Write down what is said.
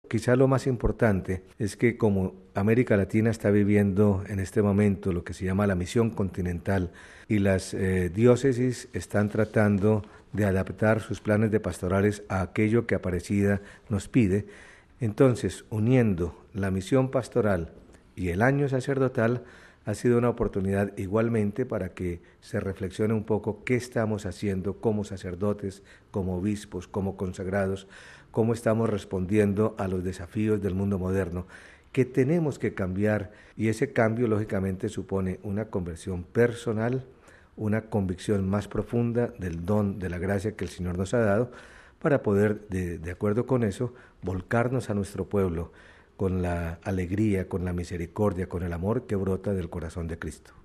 quizá lo más importante es que como América Latina está viviendo en este momento lo que se llama la misión continental y las diócesis están tratando de adaptar sus planes de pastorales a aquello que Aparecida nos pide, entonces uniendo la misión pastoral y el año sacerdotal ha sido una oportunidad igualmente para que se reflexione un poco qué estamos haciendo como sacerdotes, como obispos, como consagrados, cómo estamos respondiendo a los desafíos del mundo moderno, que tenemos que cambiar, y ese cambio lógicamente supone una conversión personal, una convicción más profunda del don de la gracia que el Señor nos ha dado, para poder, de acuerdo con eso, volcarnos a nuestro pueblo con la alegría, con la misericordia, con el amor que brota del corazón de Cristo.